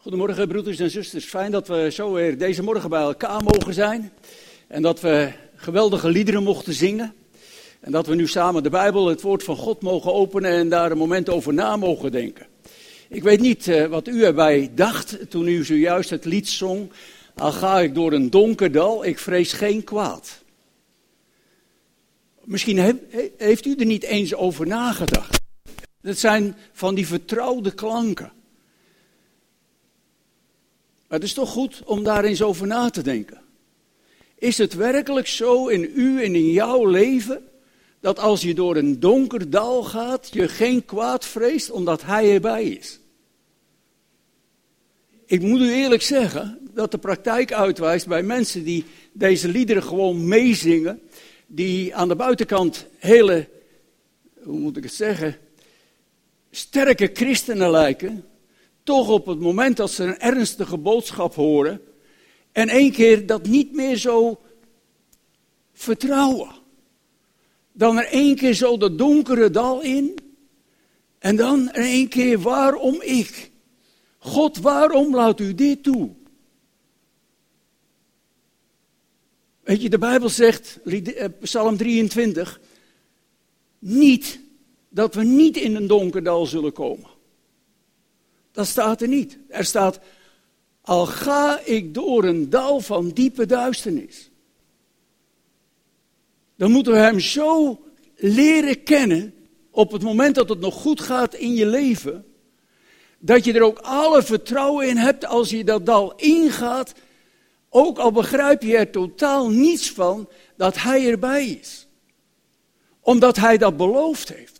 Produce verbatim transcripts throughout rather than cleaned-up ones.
Goedemorgen broeders en zusters, fijn dat we zo weer deze morgen bij elkaar mogen zijn. En dat we geweldige liederen mochten zingen. En dat we nu samen de Bijbel, het woord van God mogen openen en daar een moment over na mogen denken. Ik weet niet uh, wat u erbij dacht toen u zojuist het lied zong. Al ga ik door een donker dal, ik vrees geen kwaad. Misschien he, he, heeft u er niet eens over nagedacht. Dat zijn van die vertrouwde klanken. Maar het is toch goed om daar eens over na te denken. Is het werkelijk zo in u en in jouw leven, dat als je door een donker dal gaat, je geen kwaad vreest omdat hij erbij is? Ik moet u eerlijk zeggen dat de praktijk uitwijst bij mensen die deze liederen gewoon meezingen, die aan de buitenkant hele, hoe moet ik het zeggen, sterke christenen lijken, toch op het moment dat ze een ernstige boodschap horen en één keer dat niet meer zo vertrouwen. Dan er één keer zo dat donkere dal in en dan er één keer waarom ik? God, waarom laat u dit toe? Weet je, de Bijbel zegt, Psalm drieëntwintig, niet dat we niet in een donker dal zullen komen. Dat staat er niet. Er staat, al ga ik door een dal van diepe duisternis. Dan moeten we hem zo leren kennen, op het moment dat het nog goed gaat in je leven, dat je er ook alle vertrouwen in hebt als je dat dal ingaat, ook al begrijp je er totaal niets van, dat hij erbij is. Omdat hij dat beloofd heeft.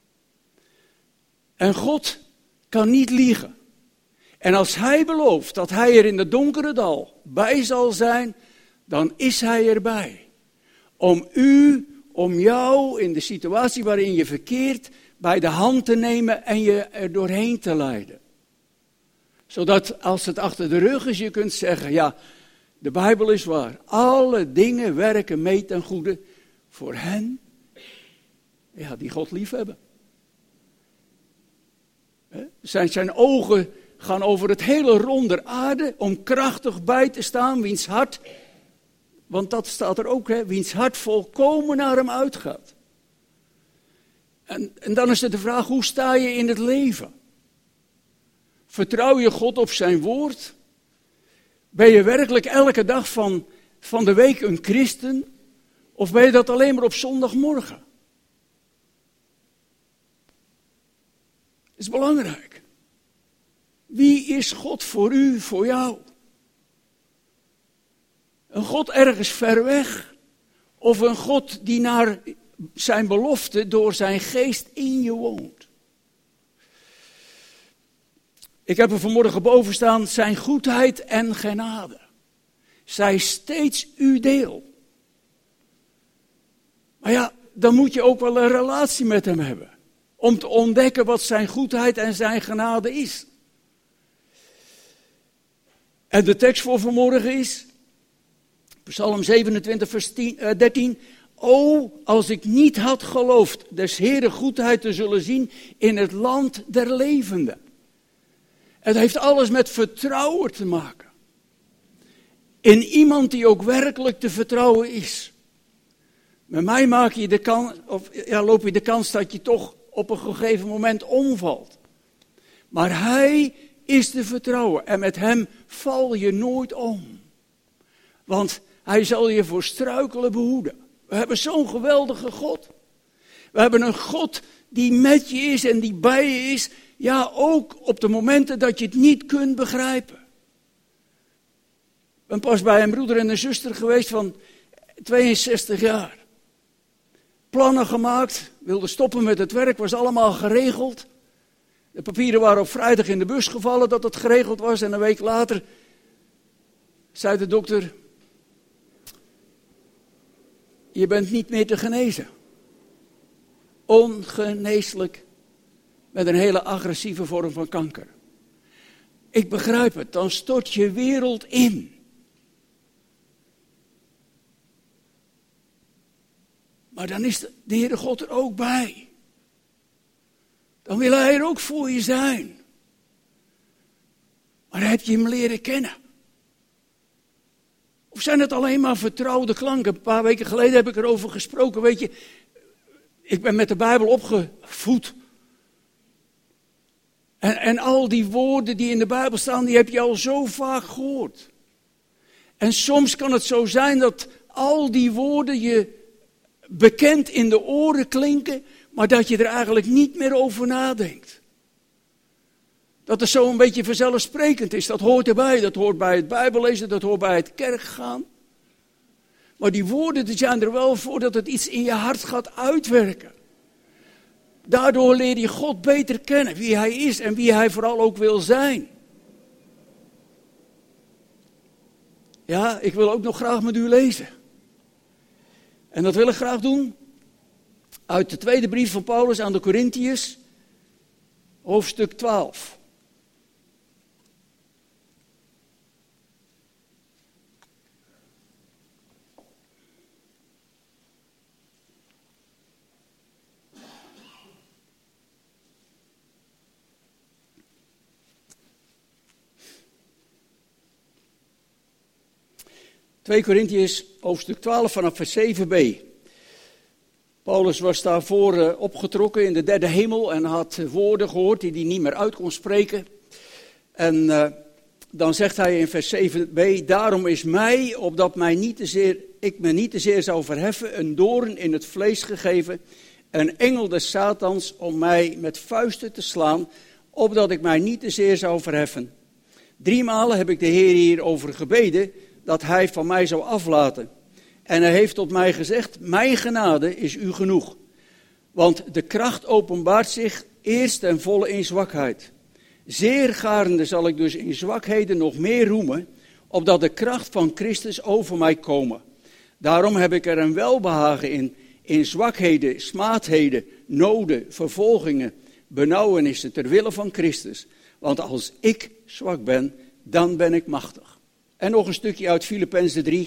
En God kan niet liegen. En als hij belooft dat hij er in de donkere dal bij zal zijn, dan is hij erbij. Om u, om jou in de situatie waarin je verkeert, bij de hand te nemen en je er doorheen te leiden. Zodat als het achter de rug is, je kunt zeggen, ja, de Bijbel is waar. Alle dingen werken mee ten goede voor hen, ja, die God liefhebben. Zijn, zijn ogen gaan over het hele rond der aarde om krachtig bij te staan, wiens hart, want dat staat er ook, hè, wiens hart volkomen naar hem uitgaat. En, en dan is het de vraag, hoe sta je in het leven? Vertrouw je God op zijn woord? Ben je werkelijk elke dag van, van de week een christen? Of ben je dat alleen maar op zondagmorgen? Dat is belangrijk. Wie is God voor u, voor jou? Een God ergens ver weg? Of een God die naar zijn belofte door zijn geest in je woont? Ik heb er vanmorgen boven staan, zijn goedheid en genade. Zij steeds uw deel. Maar ja, dan moet je ook wel een relatie met hem hebben. Om te ontdekken wat zijn goedheid en zijn genade is. En de tekst voor vanmorgen is, Psalm zevenentwintig vers dertien. O, als ik niet had geloofd des Heeren goedheid te zullen zien in het land der levenden. Het heeft alles met vertrouwen te maken. In iemand die ook werkelijk te vertrouwen is. Met mij maak je de kans, of, ja, loop je de kans dat je toch op een gegeven moment omvalt. Maar hij is te vertrouwen en met hem val je nooit om. Want hij zal je voor struikelen behoeden. We hebben zo'n geweldige God. We hebben een God die met je is en die bij je is. Ja, ook op de momenten dat je het niet kunt begrijpen. Ik ben pas bij een broeder en een zuster geweest van tweeënzestig jaar. Plannen gemaakt, wilde stoppen met het werk, was allemaal geregeld. De papieren waren op vrijdag in de bus gevallen dat het geregeld was. En een week later zei de dokter, je bent niet meer te genezen. Ongeneeslijk, met een hele agressieve vorm van kanker. Ik begrijp het, dan stort je wereld in. Maar dan is de Heere God er ook bij. Dan wil hij er ook voor je zijn. Maar heb je hem leren kennen? Of zijn het alleen maar vertrouwde klanken? Een paar weken geleden heb ik erover gesproken. Weet je, ik ben met de Bijbel opgevoed. En, en al die woorden die in de Bijbel staan, die heb je al zo vaak gehoord. En soms kan het zo zijn dat al die woorden je bekend in de oren klinken, maar dat je er eigenlijk niet meer over nadenkt. Dat het zo een beetje vanzelfsprekend is, dat hoort erbij. Dat hoort bij het Bijbellezen, dat hoort bij het kerkgaan. Maar die woorden die zijn er wel voor dat het iets in je hart gaat uitwerken. Daardoor leer je God beter kennen, wie Hij is en wie Hij vooral ook wil zijn. Ja, ik wil ook nog graag met u lezen. En dat wil ik graag doen uit de tweede brief van Paulus aan de Korintiërs, hoofdstuk twaalf. twee Korintiërs, hoofdstuk twaalf, vanaf vers zeven b. Paulus was daarvoor uh, opgetrokken in de derde hemel en had woorden gehoord die hij niet meer uit kon spreken. En uh, dan zegt hij in vers zeven b, daarom is mij, opdat mij niet te zeer, ik me niet te zeer zou verheffen, een doorn in het vlees gegeven, een engel des Satans om mij met vuisten te slaan, opdat ik mij niet te zeer zou verheffen. Driemalen heb ik de Heer hierover gebeden, dat hij van mij zou aflaten. En hij heeft tot mij gezegd, mijn genade is u genoeg. Want de kracht openbaart zich eerst ten volle in zwakheid. Zeer garende zal ik dus in zwakheden nog meer roemen, opdat de kracht van Christus over mij komen. Daarom heb ik er een welbehagen in, in zwakheden, smaadheden, noden, vervolgingen, benauwenissen ter wille van Christus. Want als ik zwak ben, dan ben ik machtig. En nog een stukje uit Filippenzen drie.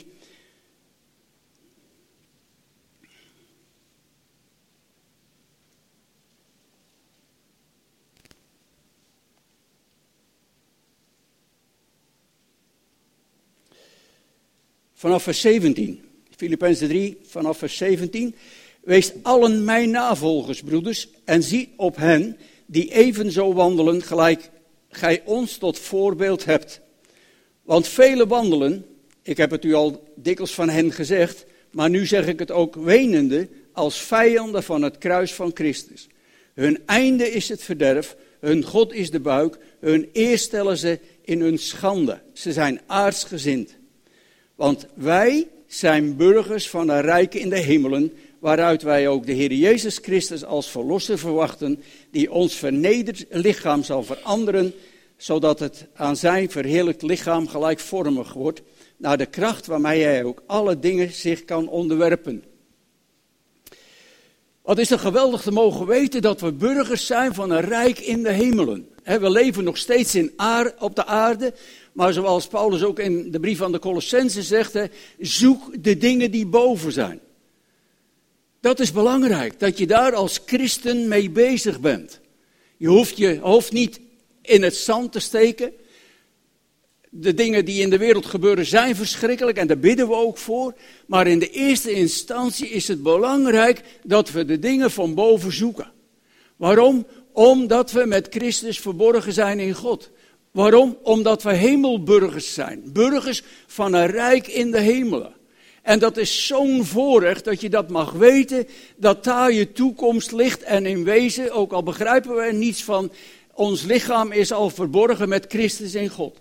Vanaf vers zeventien. Filippenzen drie, vanaf vers zeventien. Wees allen mijn navolgers, broeders, en zie op hen die evenzo wandelen, gelijk gij ons tot voorbeeld hebt. Want vele wandelen, ik heb het u al dikwijls van hen gezegd, maar nu zeg ik het ook wenende, als vijanden van het kruis van Christus. Hun einde is het verderf, hun God is de buik, hun eer stellen ze in hun schande. Ze zijn aardsgezind. Want wij zijn burgers van een rijk in de hemelen, waaruit wij ook de Heer Jezus Christus als verlosser verwachten, die ons vernederd lichaam zal veranderen, zodat het aan zijn verheerlijkt lichaam gelijkvormig wordt, naar de kracht waarmee hij ook alle dingen zich kan onderwerpen. Wat is er geweldig te mogen weten dat we burgers zijn van een rijk in de hemelen. We leven nog steeds in aard, op de aarde, maar zoals Paulus ook in de brief aan de Colossenzen zegt, zoek de dingen die boven zijn. Dat is belangrijk, dat je daar als christen mee bezig bent. Je hoeft je hoofd niet in het zand te steken. De dingen die in de wereld gebeuren zijn verschrikkelijk en daar bidden we ook voor. Maar in de eerste instantie is het belangrijk dat we de dingen van boven zoeken. Waarom? Omdat we met Christus verborgen zijn in God. Waarom? Omdat we hemelburgers zijn. Burgers van een rijk in de hemelen. En dat is zo'n voorrecht dat je dat mag weten, dat daar je toekomst ligt. En in wezen, ook al begrijpen we er niets van, ons lichaam is al verborgen met Christus in God.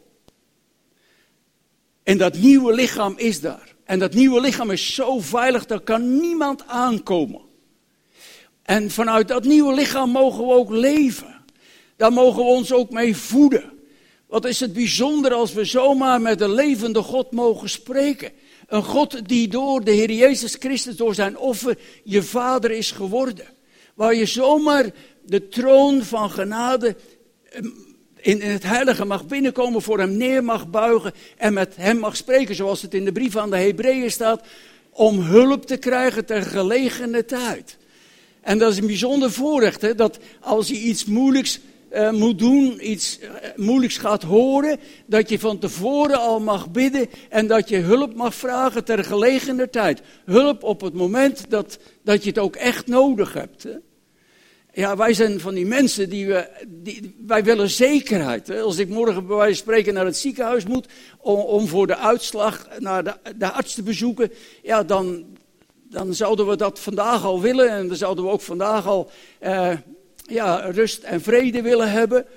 En dat nieuwe lichaam is daar. En dat nieuwe lichaam is zo veilig, daar kan niemand aankomen. En vanuit dat nieuwe lichaam mogen we ook leven. Daar mogen we ons ook mee voeden. Wat is het bijzonder als we zomaar met de levende God mogen spreken. Een God die door de Heer Jezus Christus, door zijn offer, je vader is geworden. Waar je zomaar de troon van genade in het heilige mag binnenkomen, voor hem neer mag buigen en met hem mag spreken, zoals het in de brief aan de Hebreeën staat, om hulp te krijgen ter gelegene tijd. En dat is een bijzonder voorrecht, hè, dat als je iets moeilijks uh, moet doen, iets uh, moeilijks gaat horen, dat je van tevoren al mag bidden en dat je hulp mag vragen ter gelegener tijd. Hulp op het moment dat, dat je het ook echt nodig hebt. Hè? Ja, wij zijn van die mensen die, we, die wij willen zekerheid. Hè? Als ik morgen bij wijze van spreken naar het ziekenhuis moet om, om voor de uitslag naar de, de arts te bezoeken, ja, dan, dan zouden we dat vandaag al willen en dan zouden we ook vandaag al uh, ja, rust en vrede willen hebben.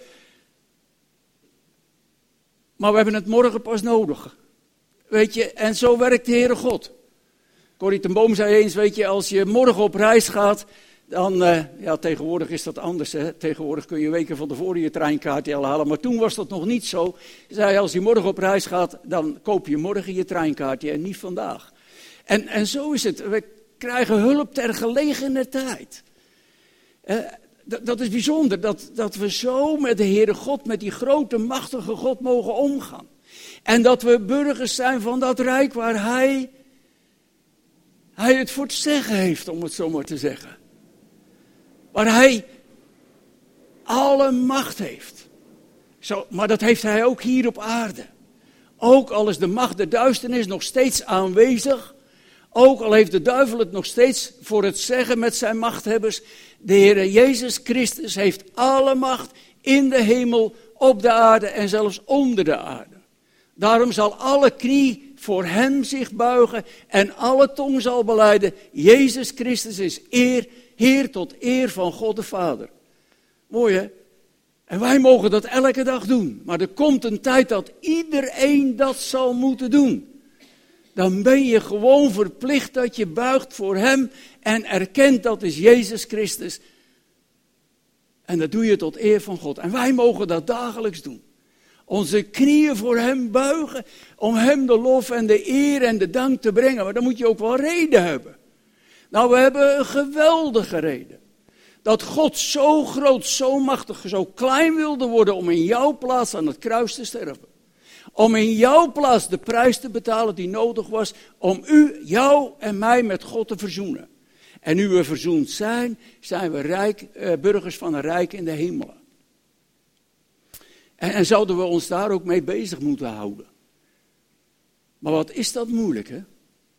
Maar we hebben het morgen pas nodig. Weet je, en zo werkt de Heere God. Corrie ten Boom zei eens, weet je, als je morgen op reis gaat, dan, uh, ja, tegenwoordig is dat anders, hè. Tegenwoordig kun je weken van tevoren je treinkaartje al halen, maar toen was dat nog niet zo. Zei, als je morgen op reis gaat, dan koop je morgen je treinkaartje en niet vandaag. En, en zo is het, we krijgen hulp ter gelegene tijd. Uh, dat, dat is bijzonder, dat, dat we zo met de Heere God, met die grote, machtige God mogen omgaan. En dat we burgers zijn van dat rijk waar Hij, hij het voor te zeggen heeft, om het zo maar te zeggen. Waar Hij alle macht heeft. Zo, maar dat heeft Hij ook hier op aarde. Ook al is de macht der duisternis nog steeds aanwezig. Ook al heeft de duivel het nog steeds voor het zeggen met zijn machthebbers. De Heer Jezus Christus heeft alle macht in de hemel, op de aarde en zelfs onder de aarde. Daarom zal alle knie voor Hem zich buigen en alle tong zal belijden. Jezus Christus is eer, Heer tot eer van God de Vader. Mooi hè? En wij mogen dat elke dag doen. Maar er komt een tijd dat iedereen dat zal moeten doen. Dan ben je gewoon verplicht dat je buigt voor Hem en erkent dat is Jezus Christus. En dat doe je tot eer van God. En wij mogen dat dagelijks doen. Onze knieën voor Hem buigen, om Hem de lof en de eer en de dank te brengen. Maar dan moet je ook wel reden hebben. Nou, we hebben een geweldige reden. Dat God zo groot, zo machtig, zo klein wilde worden om in jouw plaats aan het kruis te sterven. Om in jouw plaats de prijs te betalen die nodig was om u, jou en mij met God te verzoenen. En nu we verzoend zijn, zijn we rijk, eh, burgers van een rijk in de hemelen. En, en zouden we ons daar ook mee bezig moeten houden. Maar wat is dat moeilijk, hè?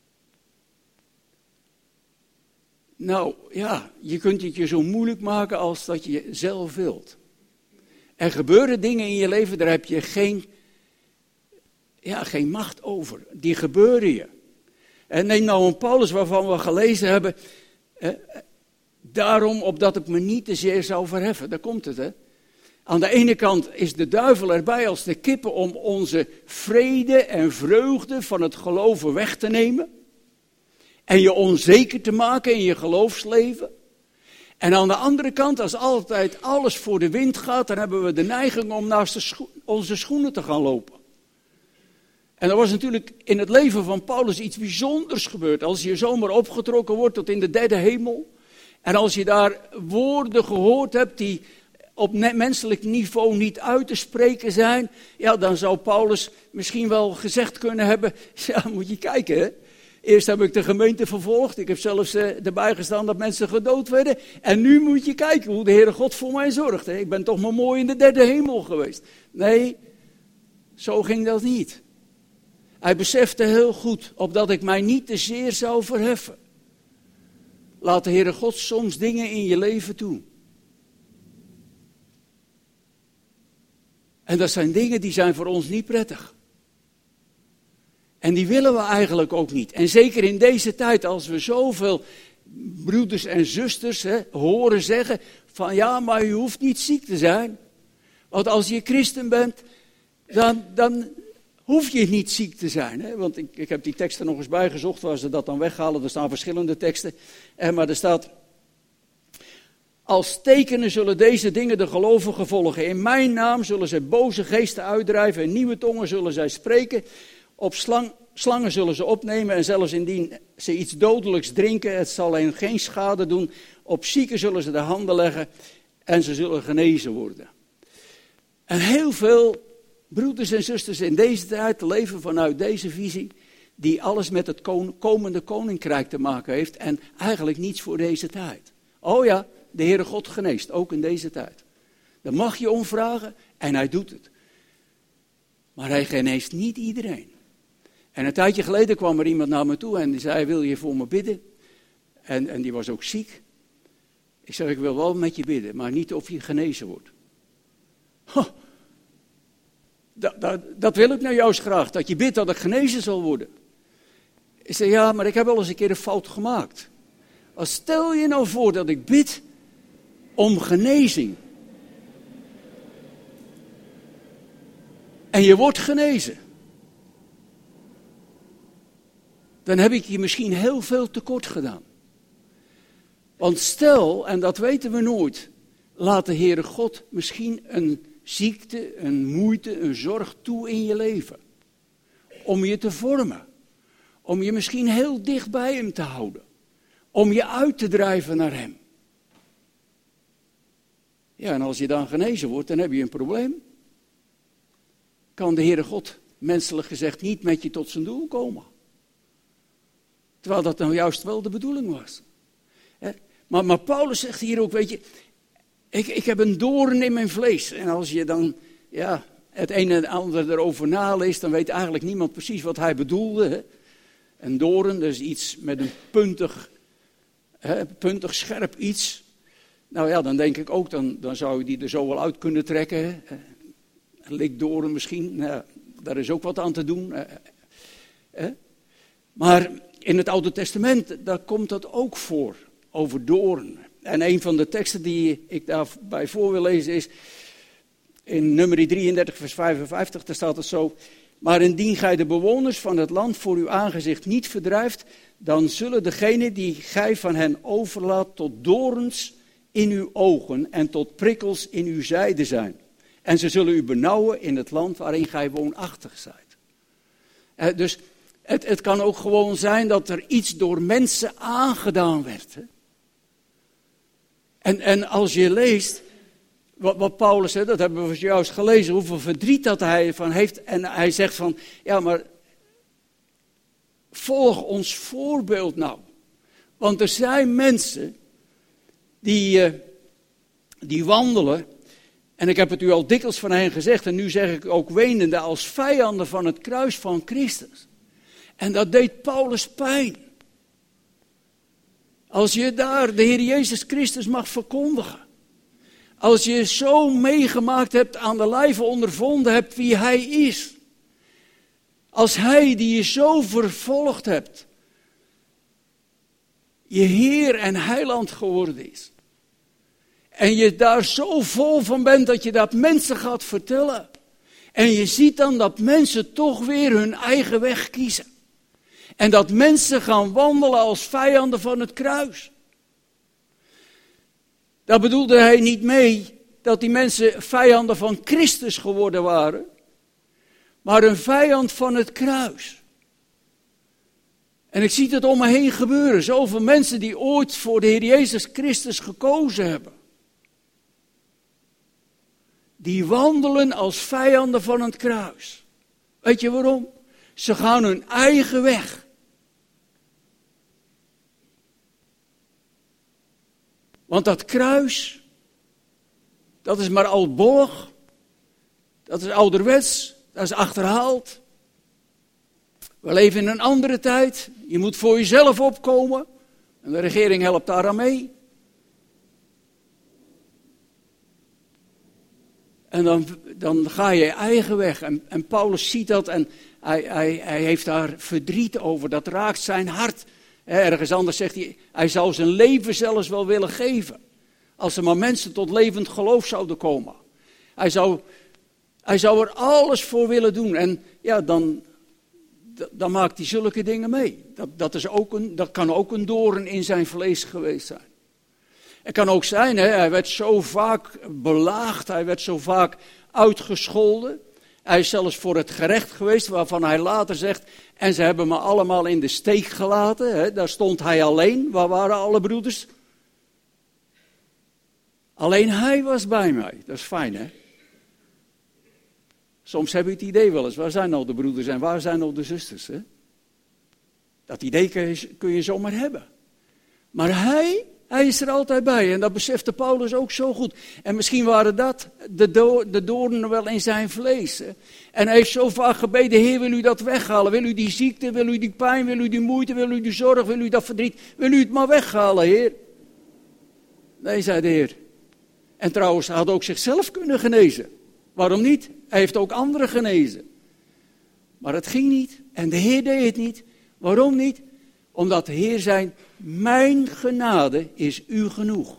Nou, ja, je kunt het je zo moeilijk maken als dat je zelf wilt. Er gebeuren dingen in je leven, daar heb je geen, ja, geen macht over. Die gebeuren je. En neem nou een Paulus waarvan we gelezen hebben. Eh, daarom opdat ik me niet te zeer zou verheffen. Daar komt het, hè. Aan de ene kant is de duivel erbij als de kippen om onze vrede en vreugde van het geloven weg te nemen. En je onzeker te maken in je geloofsleven. En aan de andere kant, als altijd alles voor de wind gaat, dan hebben we de neiging om naast de scho- onze schoenen te gaan lopen. En er was natuurlijk in het leven van Paulus iets bijzonders gebeurd. Als je zomaar opgetrokken wordt tot in de derde hemel. En als je daar woorden gehoord hebt die op menselijk niveau niet uit te spreken zijn. Ja, dan zou Paulus misschien wel gezegd kunnen hebben. Ja, moet je kijken hè. Eerst heb ik de gemeente vervolgd. Ik heb zelfs uh, erbij gestaan dat mensen gedood werden. En nu moet je kijken hoe de Heere God voor mij zorgt. Hè. Ik ben toch maar mooi in de derde hemel geweest. Nee, zo ging dat niet. Hij besefte heel goed, opdat ik mij niet te zeer zou verheffen. Laat de Heere God soms dingen in je leven toe. En dat zijn dingen die zijn voor ons niet prettig. En die willen we eigenlijk ook niet. En zeker in deze tijd, als we zoveel broeders en zusters hè, horen zeggen van ja, maar je hoeft niet ziek te zijn. Want als je christen bent, dan, dan hoef je niet ziek te zijn. Hè? Want ik, ik heb die teksten nog eens bijgezocht, waar ze dat dan weghalen. Er staan verschillende teksten. Eh, maar er staat, als tekenen zullen deze dingen de gelovigen volgen. In mijn naam zullen ze boze geesten uitdrijven en nieuwe tongen zullen zij spreken. Op slang, slangen zullen ze opnemen en zelfs indien ze iets dodelijks drinken, het zal hen geen schade doen. Op zieken zullen ze de handen leggen en ze zullen genezen worden. En heel veel broeders en zusters in deze tijd leven vanuit deze visie, die alles met het komende koninkrijk te maken heeft en eigenlijk niets voor deze tijd. Oh ja, de Heere God geneest, ook in deze tijd. Dat mag je om vragen en hij doet het. Maar hij geneest niet iedereen. En een tijdje geleden kwam er iemand naar me toe en die zei, wil je voor me bidden? En, en die was ook ziek. Ik zeg, ik wil wel met je bidden, maar niet of je genezen wordt. Huh. Dat, dat, dat wil ik nou juist graag, dat je bidt dat ik genezen zal worden. Ik zeg, ja, maar ik heb wel eens een keer een fout gemaakt. Als stel je nou voor dat ik bid om genezing. En je wordt genezen. Dan heb ik je misschien heel veel tekort gedaan. Want stel, en dat weten we nooit, laat de Heere God misschien een ziekte, een moeite, een zorg toe in je leven. Om je te vormen. Om je misschien heel dicht bij hem te houden. Om je uit te drijven naar hem. Ja, en als je dan genezen wordt, dan heb je een probleem. Kan de Heere God, menselijk gezegd, niet met je tot zijn doel komen. Terwijl dat nou juist wel de bedoeling was. Maar, maar Paulus zegt hier ook, weet je, ik, ik heb een doorn in mijn vlees. En als je dan ja, het een en het ander erover naleest, dan weet eigenlijk niemand precies wat hij bedoelde. Hè? Een doorn, dus iets met een puntig, hè, puntig scherp iets. Nou ja, dan denk ik ook, dan, dan zou je die er zo wel uit kunnen trekken. Hè? Een likdoorn misschien, nou, daar is ook wat aan te doen. Hè? Maar in het Oude Testament, daar komt dat ook voor, over doorn. En een van de teksten die ik daarbij voor wil lezen is in nummer drieëndertig vers vijfenvijftig, daar staat het zo. Maar indien gij de bewoners van het land voor uw aangezicht niet verdrijft, dan zullen degenen die gij van hen overlaat tot dorens in uw ogen en tot prikkels in uw zijde zijn. En ze zullen u benauwen in het land waarin gij woonachtig zijt. Eh, dus het, het kan ook gewoon zijn dat er iets door mensen aangedaan werd. Hè? En, en als je leest, wat, wat Paulus, hè, dat hebben we juist gelezen, hoeveel verdriet dat hij ervan heeft. En hij zegt van, ja maar, volg ons voorbeeld nou. Want er zijn mensen die, uh, die wandelen, en ik heb het u al dikwijls van hen gezegd, en nu zeg ik ook wenende, als vijanden van het kruis van Christus. En dat deed Paulus pijn. Als je daar de Heer Jezus Christus mag verkondigen. Als je zo meegemaakt hebt, aan de lijve ondervonden hebt wie Hij is. Als Hij die je zo vervolgd hebt, je Heer en Heiland geworden is. En je daar zo vol van bent dat je dat mensen gaat vertellen. En je ziet dan dat mensen toch weer hun eigen weg kiezen. En dat mensen gaan wandelen als vijanden van het kruis. Daar bedoelde hij niet mee dat die mensen vijanden van Christus geworden waren. Maar een vijand van het kruis. En ik zie het om me heen gebeuren. Zoveel mensen die ooit voor de Heer Jezus Christus gekozen hebben. Die wandelen als vijanden van het kruis. Weet je waarom? Ze gaan hun eigen weg. Want dat kruis, dat is maar oudbollig. Dat is ouderwets, dat is achterhaald. We leven in een andere tijd. Je moet voor jezelf opkomen. En de regering helpt daar aan mee. En dan, dan ga je je eigen weg. En, en Paulus ziet dat en hij, hij, hij heeft daar verdriet over. Dat raakt zijn hart. Ergens anders zegt hij, hij zou zijn leven zelfs wel willen geven. Als er maar mensen tot levend geloof zouden komen. Hij zou, hij zou er alles voor willen doen. En ja, dan, dan maakt hij zulke dingen mee. Dat, dat, is ook een, dat kan ook een doorn in zijn vlees geweest zijn. Het kan ook zijn, hè, hij werd zo vaak belaagd, hij werd zo vaak uitgescholden. Hij is zelfs voor het gerecht geweest, waarvan hij later zegt, en ze hebben me allemaal in de steek gelaten. Hè, daar stond hij alleen, waar waren alle broeders? Alleen hij was bij mij, dat is fijn hè. Soms heb je het idee wel eens, waar zijn nou de broeders en waar zijn nou de zusters? Hè? Dat idee kun je, kun je zomaar hebben. Maar hij Hij is er altijd bij en dat besefte Paulus ook zo goed. En misschien waren dat de, do- de doornen wel in zijn vlees. Hè? En hij heeft zo vaak gebeden, Heer, wil u dat weghalen? Wil u die ziekte, wil u die pijn, wil u die moeite, wil u die zorg, wil u dat verdriet? Wil u het maar weghalen, Heer? Nee, zei de Heer. En trouwens, hij had ook zichzelf kunnen genezen. Waarom niet? Hij heeft ook anderen genezen. Maar het ging niet en de Heer deed het niet. Waarom niet? Omdat de Heer zei, mijn genade is u genoeg.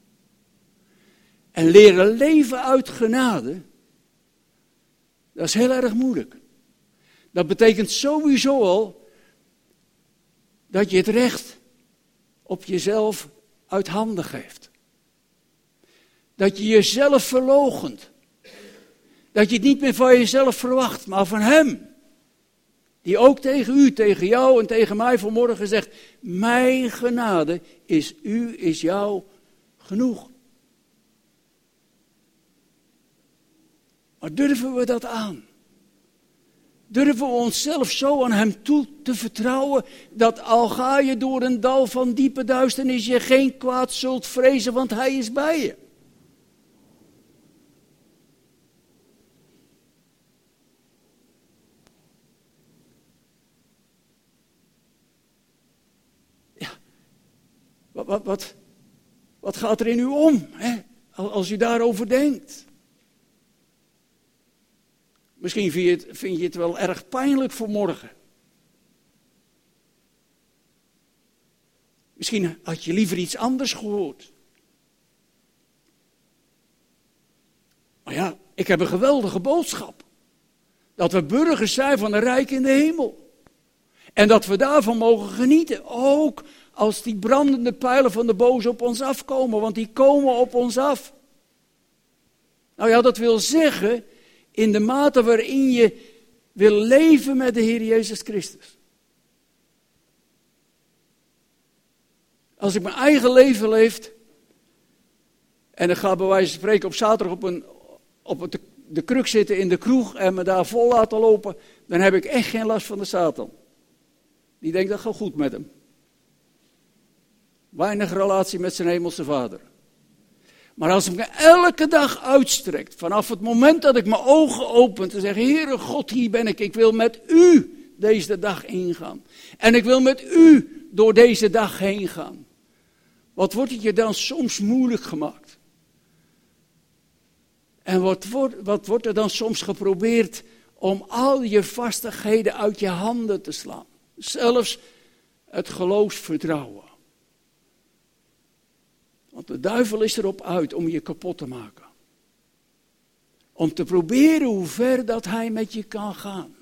En leren leven uit genade, dat is heel erg moeilijk. Dat betekent sowieso al dat je het recht op jezelf uit handen geeft. Dat je jezelf verloochent. Dat je het niet meer van jezelf verwacht, maar van Hem. Die ook tegen u, tegen jou en tegen mij vanmorgen zegt, mijn genade is u, is jou genoeg. Maar durven we dat aan? Durven we onszelf zo aan Hem toe te vertrouwen, dat al ga je door een dal van diepe duisternis, je geen kwaad zult vrezen, want Hij is bij je. Wat, wat, wat, wat gaat er in u om, hè? Als u daarover denkt? Misschien vind je, het, vind je het wel erg pijnlijk voor morgen. Misschien had je liever iets anders gehoord. Maar ja, ik heb een geweldige boodschap. Dat we burgers zijn van een rijk in de hemel. En dat we daarvan mogen genieten. Ook als die brandende pijlen van de boze op ons afkomen. Want die komen op ons af. Nou ja, dat wil zeggen, in de mate waarin je wil leven met de Heer Jezus Christus. Als ik mijn eigen leven leef, en ik ga bij wijze van spreken op zaterdag op, een, op het, de kruk zitten in de kroeg en me daar vol laten lopen, dan heb ik echt geen last van de Satan. Die denkt dat gaat goed met hem. Weinig relatie met zijn hemelse Vader. Maar als ik me elke dag uitstrekt, vanaf het moment dat ik mijn ogen open, te zeggen, Heere God, hier ben ik, ik wil met u deze dag ingaan. En ik wil met u door deze dag heen gaan. Wat wordt het je dan soms moeilijk gemaakt? En wat wordt, wat wordt er dan soms geprobeerd om al je vastigheden uit je handen te slaan? Zelfs het geloofsvertrouwen. Want de duivel is erop uit om je kapot te maken. Om te proberen hoe ver dat hij met je kan gaan.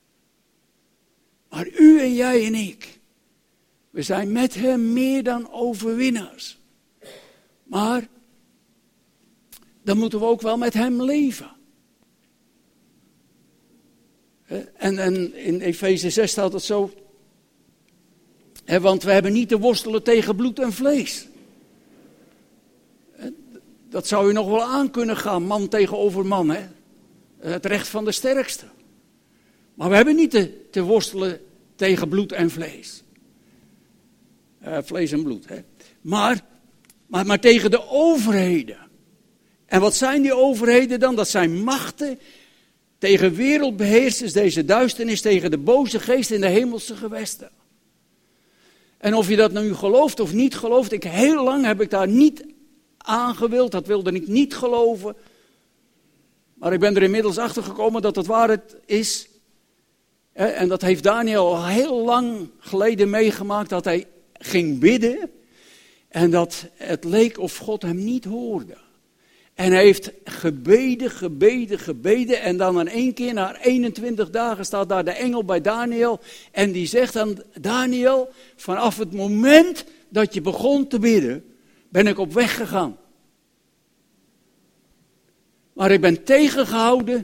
Maar u en jij en ik, we zijn met hem meer dan overwinnaars. Maar dan moeten we ook wel met hem leven. En, en in Efeze zes staat het zo. Hè, want we hebben niet te worstelen tegen bloed en vlees. Dat zou je nog wel aan kunnen gaan, man tegenover man. Hè? Het recht van de sterkste. Maar we hebben niet te, te worstelen tegen bloed en vlees. Uh, vlees en bloed. Hè? Maar, maar, maar tegen de overheden. En wat zijn die overheden dan? Dat zijn machten tegen wereldbeheersers, deze duisternis, tegen de boze geest in de hemelse gewesten. En of je dat nu gelooft of niet gelooft, ik, heel lang heb ik daar niet aangewild, dat wilde ik niet geloven. Maar ik ben er inmiddels achter gekomen dat het waarheid is. En dat heeft Daniel al heel lang geleden meegemaakt, dat hij ging bidden. En dat het leek of God hem niet hoorde. En hij heeft gebeden, gebeden, gebeden. En dan in één keer, na eenentwintig dagen, staat daar de engel bij Daniel. En die zegt aan Daniel, vanaf het moment dat je begon te bidden, ben ik op weg gegaan. Maar ik ben tegengehouden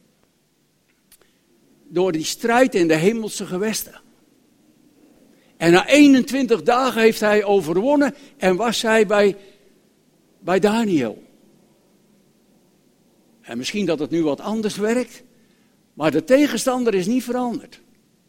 door die strijd in de hemelse gewesten. En na eenentwintig dagen heeft hij overwonnen en was hij bij, bij Daniel. En misschien dat het nu wat anders werkt, maar de tegenstander is niet veranderd.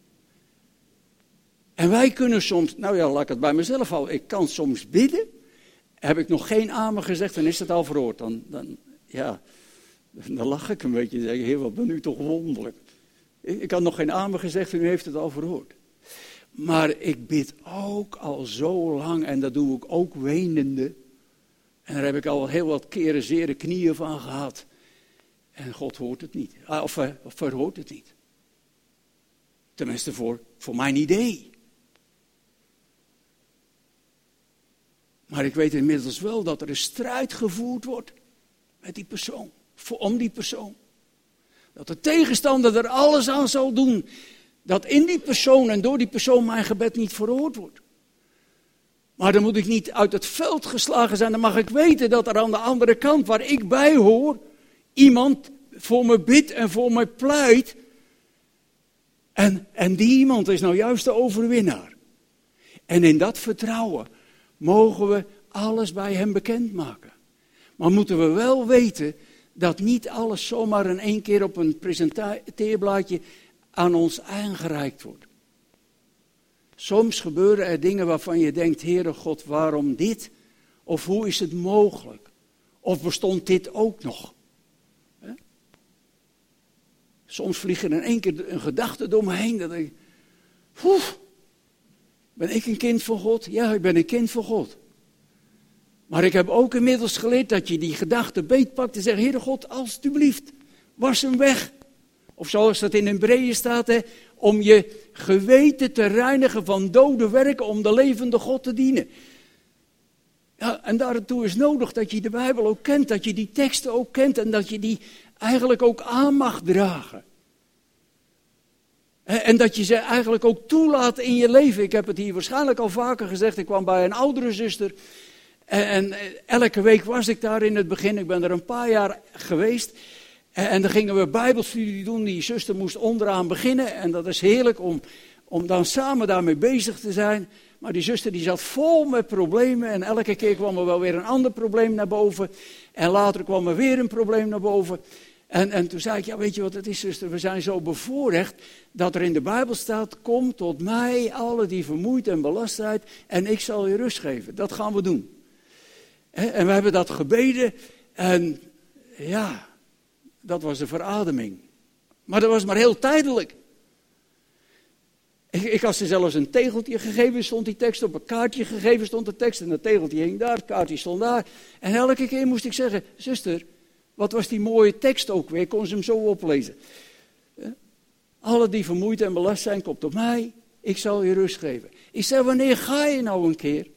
En wij kunnen soms, nou ja, laat ik het bij mezelf houden, ik kan soms bidden Heb ik nog geen amen gezegd, dan is het al verhoord. Dan, dan, ja, dan lach ik een beetje en zeg, Heer, wat ben u toch wonderlijk. Ik, ik had nog geen amen gezegd en u heeft het al verhoord. Maar ik bid ook al zo lang, en dat doe ik ook wenende. En daar heb ik al heel wat keren zere knieën van gehad. En God hoort het niet, of, of verhoort het niet. Tenminste voor, voor mijn idee. Maar ik weet inmiddels wel dat er een strijd gevoerd wordt met die persoon, voor, om die persoon. Dat de tegenstander er alles aan zal doen, dat in die persoon en door die persoon mijn gebed niet verhoord wordt. Maar dan moet ik niet uit het veld geslagen zijn, dan mag ik weten dat er aan de andere kant, waar ik bij hoor, iemand voor me bidt en voor me pleit. En, en die iemand is nou juist de overwinnaar. En in dat vertrouwen mogen we alles bij hem bekendmaken. Maar moeten we wel weten dat niet alles zomaar in één keer op een presenteerblaadje aan ons aangereikt wordt. Soms gebeuren er dingen waarvan je denkt, Heere God, waarom dit? Of hoe is het mogelijk? Of bestond dit ook nog? He? Soms vliegt er in één keer een gedachte door me heen, dat ik, poef, ben ik een kind van God? Ja, ik ben een kind van God. Maar ik heb ook inmiddels geleerd dat je die gedachte beetpakt en zegt, Heere God, alstublieft, was hem weg. Of zoals dat in Hebreeën staat, hè, om je geweten te reinigen van dode werken, om de levende God te dienen. Ja, en daartoe is nodig dat je de Bijbel ook kent, dat je die teksten ook kent en dat je die eigenlijk ook aan mag dragen. En dat je ze eigenlijk ook toelaat in je leven. Ik heb het hier waarschijnlijk al vaker gezegd, ik kwam bij een oudere zuster. En elke week was ik daar in het begin, ik ben er een paar jaar geweest. En dan gingen we bijbelstudie doen, die zuster moest onderaan beginnen. En dat is heerlijk om, om dan samen daarmee bezig te zijn. Maar die zuster die zat vol met problemen en elke keer kwam er wel weer een ander probleem naar boven. En later kwam er weer een probleem naar boven. En, en toen zei ik, ja weet je wat het is zuster, we zijn zo bevoorrecht dat er in de Bijbel staat, kom tot mij alle die vermoeid en belast zijn en ik zal je rust geven. Dat gaan we doen. En we hebben dat gebeden en ja, dat was de verademing. Maar dat was maar heel tijdelijk. Ik, ik had ze zelfs een tegeltje gegeven, stond die tekst op, een kaartje gegeven stond de tekst en dat tegeltje hing daar, het kaartje stond daar. En elke keer moest ik zeggen, zuster, wat was die mooie tekst ook weer, ik kon ze hem zo oplezen. Alle die vermoeid en belast zijn, komt op mij, ik zal je rust geven. Ik zei, wanneer ga je nou een keer?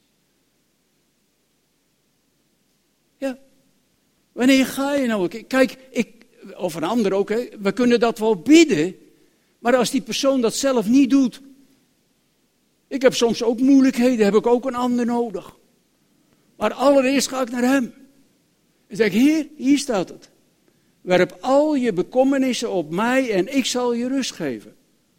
Ja, wanneer ga je nou een keer? Kijk, ik, of een ander ook, hè, we kunnen dat wel bidden, maar als die persoon dat zelf niet doet. Ik heb soms ook moeilijkheden, heb ik ook een ander nodig. Maar allereerst ga ik naar hem. En zeg, Heer, hier staat het. Werp al je bekommernissen op mij en ik zal je rust geven.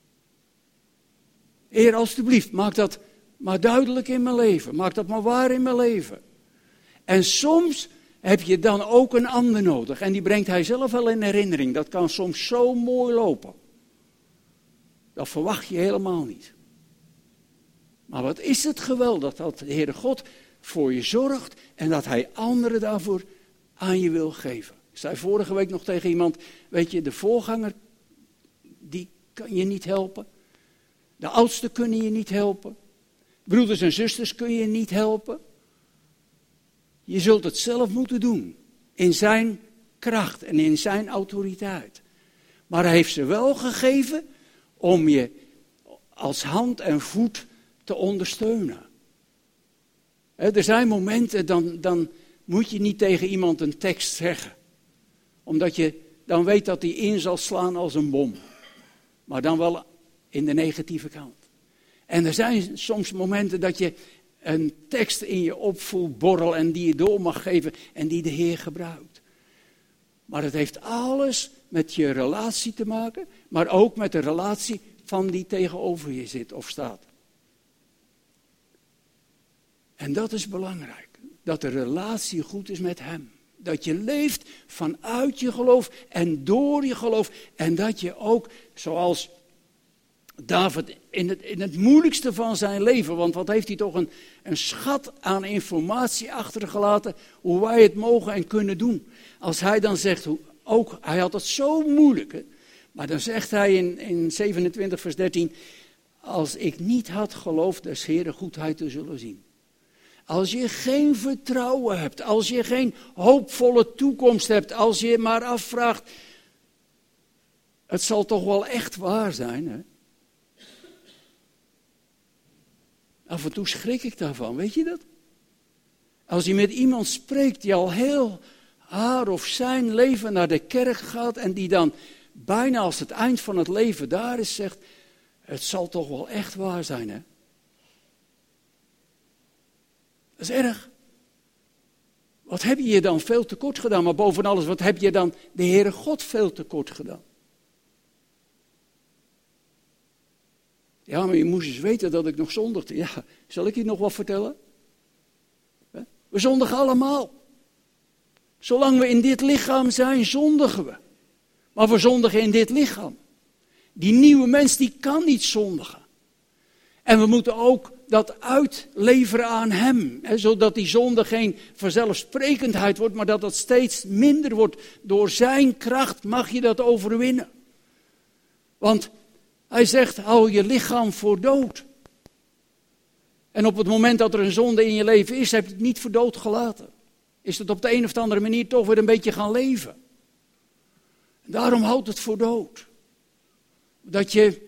Heer, alstublieft, maak dat maar duidelijk in mijn leven. Maak dat maar waar in mijn leven. En soms heb je dan ook een ander nodig. En die brengt hij zelf wel in herinnering. Dat kan soms zo mooi lopen. Dat verwacht je helemaal niet. Maar wat is het geweldig dat de Heere God voor je zorgt en dat hij anderen daarvoor aan je wil geven. Ik zei vorige week nog tegen iemand, weet je, de voorganger, die kan je niet helpen. De oudsten kunnen je niet helpen. Broeders en zusters kun je niet helpen. Je zult het zelf moeten doen. In zijn kracht en in zijn autoriteit. Maar hij heeft ze wel gegeven om je als hand en voet te ondersteunen. Er zijn momenten, dan, dan moet je niet tegen iemand een tekst zeggen. Omdat je dan weet dat die in zal slaan als een bom. Maar dan wel in de negatieve kant. En er zijn soms momenten dat je een tekst in je opvoelt borrel en die je door mag geven en die de Heer gebruikt. Maar het heeft alles met je relatie te maken, maar ook met de relatie van die tegenover je zit of staat. En dat is belangrijk, dat de relatie goed is met hem. Dat je leeft vanuit je geloof en door je geloof. En dat je ook, zoals David in het, in het moeilijkste van zijn leven, want wat heeft hij toch een, een schat aan informatie achtergelaten, hoe wij het mogen en kunnen doen. Als hij dan zegt, hoe, ook, hij had het zo moeilijk, hè? Maar dan zegt hij in, in zevenentwintig vers dertien, als ik niet had geloofd des Heeren goedheid te zullen zien. Als je geen vertrouwen hebt, als je geen hoopvolle toekomst hebt, als je maar afvraagt, het zal toch wel echt waar zijn, hè? Af en toe schrik ik daarvan, weet je dat? Als je met iemand spreekt die al heel haar of zijn leven naar de kerk gaat en die dan bijna als het eind van het leven daar is, zegt, het zal toch wel echt waar zijn, hè? Dat is erg. Wat heb je je dan veel tekort gedaan? Maar boven alles, wat heb je dan de Heere God veel tekort gedaan? Ja, maar je moest eens weten dat ik nog zondigde. Ja, zal ik je nog wat vertellen? We zondigen allemaal. Zolang we in dit lichaam zijn, zondigen we. Maar we zondigen in dit lichaam. Die nieuwe mens, die kan niet zondigen. En we moeten ook dat uitleveren aan hem. Hè, zodat die zonde geen vanzelfsprekendheid wordt, maar dat het steeds minder wordt. Door zijn kracht mag je dat overwinnen. Want hij zegt, hou je lichaam voor dood. En op het moment dat er een zonde in je leven is, heb je het niet voor dood gelaten. Is het op de een of andere manier toch weer een beetje gaan leven. En daarom houdt het voor dood. Dat je,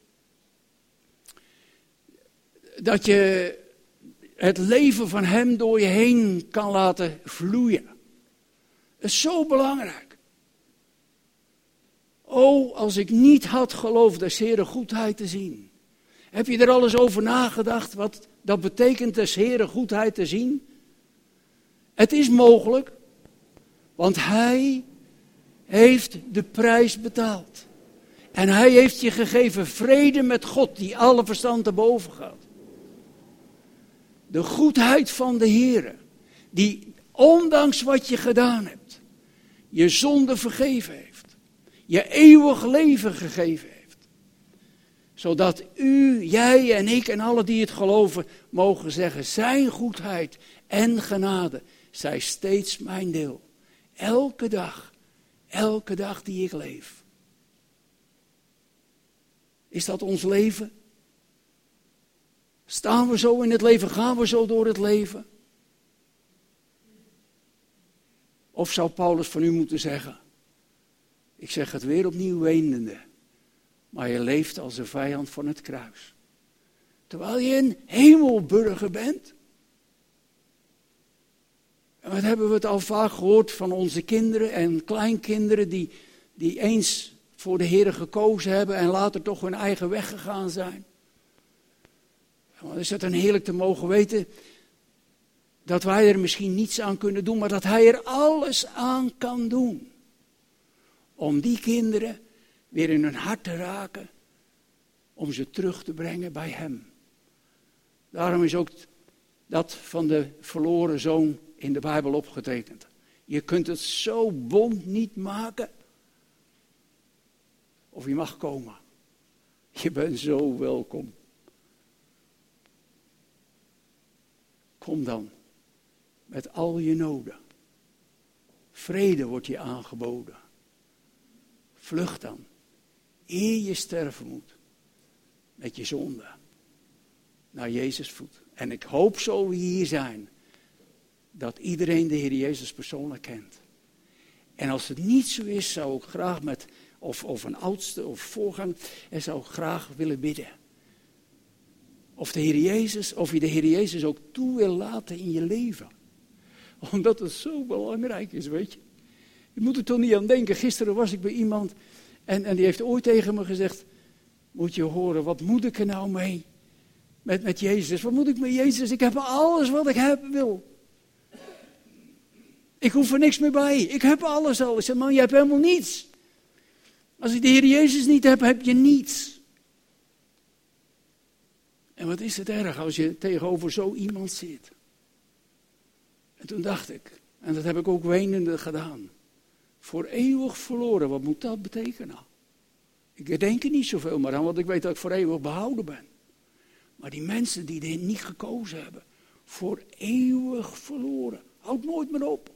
dat je het leven van hem door je heen kan laten vloeien. Dat is zo belangrijk. O, als ik niet had geloofd des Heeren goedheid te zien. Heb je er al eens over nagedacht wat dat betekent des Heeren goedheid te zien? Het is mogelijk, want hij heeft de prijs betaald. En hij heeft je gegeven vrede met God die alle verstand te boven gaat. De goedheid van de Heere, die ondanks wat je gedaan hebt, je zonde vergeven heeft. Je eeuwig leven gegeven heeft. Zodat u, jij en ik en alle die het geloven mogen zeggen, zijn goedheid en genade zij steeds mijn deel. Elke dag, elke dag die ik leef. Is dat ons leven? Staan we zo in het leven? Gaan we zo door het leven? Of zou Paulus van u moeten zeggen, ik zeg het weer opnieuw wenende, maar je leeft als een vijand van het kruis. Terwijl je een hemelburger bent. En wat hebben we het al vaak gehoord van onze kinderen en kleinkinderen die, die eens voor de Heer gekozen hebben en later toch hun eigen weg gegaan zijn. En dan is het een heerlijk te mogen weten dat wij er misschien niets aan kunnen doen, maar dat Hij er alles aan kan doen. Om die kinderen weer in hun hart te raken, om ze terug te brengen bij Hem. Daarom is ook dat van de verloren zoon in de Bijbel opgetekend. Je kunt het zo bond niet maken. Of je mag komen. Je bent zo welkom. Kom dan. Met al je noden. Vrede wordt je aangeboden. Vlucht dan. Eer je sterven moet. Met je zonde. Naar Jezus voet. En ik hoop zo we hier zijn. Dat iedereen de Heer Jezus persoonlijk kent. En als het niet zo is, zou ik graag met, of, of een oudste of voorganger, en zou ik graag willen bidden. Of de Heer Jezus, of je de Heer Jezus ook toe wil laten in je leven. Omdat het zo belangrijk is, weet je. Je moet er toch niet aan denken. Gisteren was ik bij iemand en, en die heeft ooit tegen me gezegd, moet je horen, wat moet ik er nou mee? Met, met Jezus, wat moet ik met Jezus? Ik heb alles wat ik hebben wil. Ik hoef er niks meer bij. Ik heb alles al. Ik zeg, man, je hebt helemaal niets. Als ik de Heer Jezus niet heb, heb je niets. En wat is het erg als je tegenover zo iemand zit. En toen dacht ik, en dat heb ik ook wenende gedaan. Voor eeuwig verloren, wat moet dat betekenen? Ik denk er niet zoveel meer aan, want ik weet dat ik voor eeuwig behouden ben. Maar die mensen die dit niet gekozen hebben, voor eeuwig verloren. Houd nooit meer op.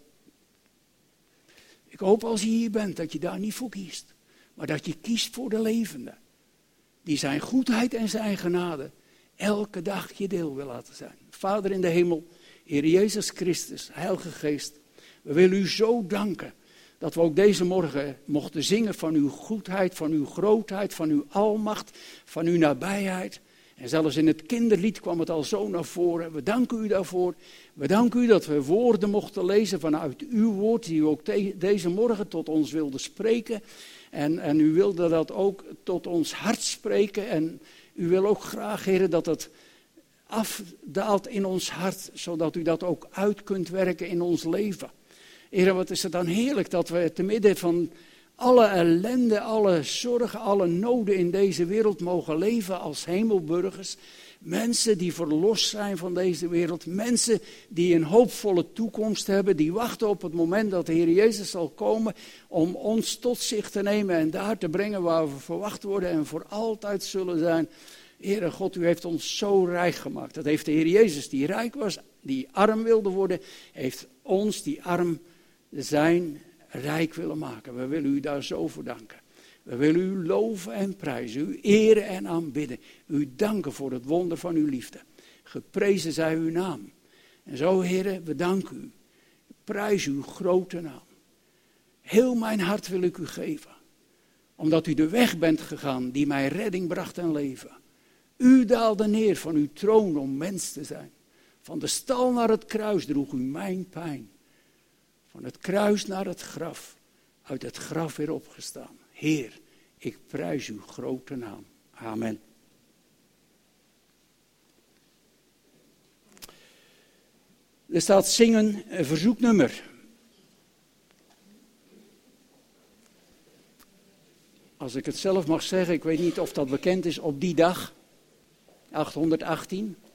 Ik hoop als je hier bent dat je daar niet voor kiest. Maar dat je kiest voor de levende. Die zijn goedheid en zijn genade elke dag je deel wil laten zijn. Vader in de hemel, Heer Jezus Christus, Heilige Geest. We willen u zo danken dat we ook deze morgen mochten zingen van uw goedheid, van uw grootheid, van uw almacht, van uw nabijheid. En zelfs in het kinderlied kwam het al zo naar voren. We danken u daarvoor. We danken u dat we woorden mochten lezen vanuit uw woord, die u ook te- deze morgen tot ons wilde spreken. En, en u wilde dat ook tot ons hart spreken. En u wil ook graag, Heer, dat het afdaalt in ons hart, zodat u dat ook uit kunt werken in ons leven. Heer, wat is het dan heerlijk dat we te midden van alle ellende, alle zorgen, alle noden in deze wereld mogen leven als hemelburgers. Mensen die verlost zijn van deze wereld. Mensen die een hoopvolle toekomst hebben. Die wachten op het moment dat de Heer Jezus zal komen om ons tot zich te nemen en daar te brengen waar we verwacht worden en voor altijd zullen zijn. Heere God, u heeft ons zo rijk gemaakt. Dat heeft de Heer Jezus, die rijk was, die arm wilde worden, heeft ons, die arm zijn, rijk willen maken. We willen u daar zo voor danken. We willen u loven en prijzen, u eren en aanbidden. U danken voor het wonder van uw liefde. Geprezen zij uw naam. En zo, Heere, we danken u. Prijs uw grote naam. Heel mijn hart wil ik u geven. Omdat u de weg bent gegaan die mij redding bracht en leven. U daalde neer van uw troon om mens te zijn. Van de stal naar het kruis droeg u mijn pijn. Van het kruis naar het graf. Uit het graf weer opgestaan. Heer, ik prijs uw grote naam. Amen. Er staat zingen, een verzoeknummer. Als ik het zelf mag zeggen, ik weet niet of dat bekend is op die dag. achthonderdachttien.